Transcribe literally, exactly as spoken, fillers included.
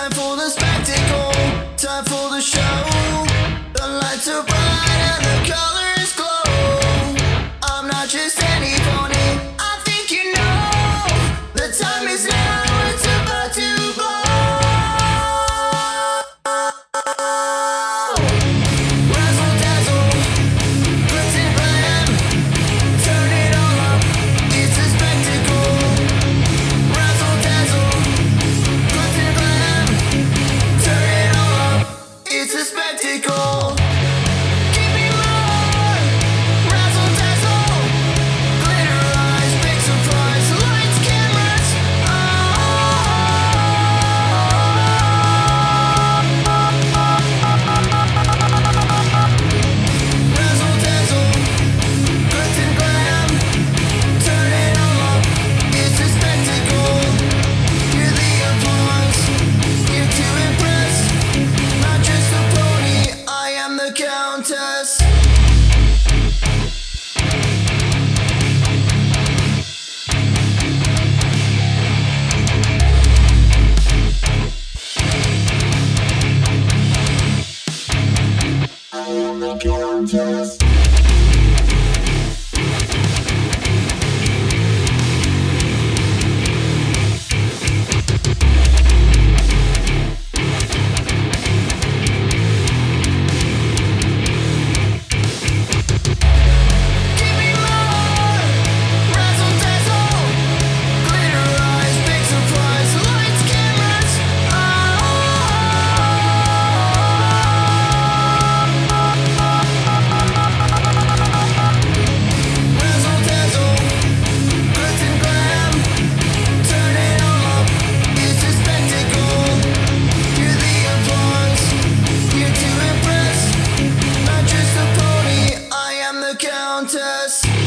Time for the spectacle, time for the show. The lights are bright and the colors glow. I'm not just any pony, I think you know. The time is now, it's about to blow. Razzle dazzle, glitz and glam, turn it all up, it's a spectacle. Razzle dazzle, glitz and glam, turn it all up, it's a spectacle. Give me more, razzle dazzle, glitter eyes, big surprise, lights, cameras, oh. Razzle dazzle, glitz and glam, turn it all up, it's a spectacle. Hear the applause, here to impress, not just a pony, I am the countess. I am the countess. Give me more, razzle dazzle, glitter eyes, big surprise, lights, cameras, oh. Razzle dazzle, glitz and glam, turn it all up, it's a spectacle. Hear the applause, here to impress, not just a pony, I am the countess.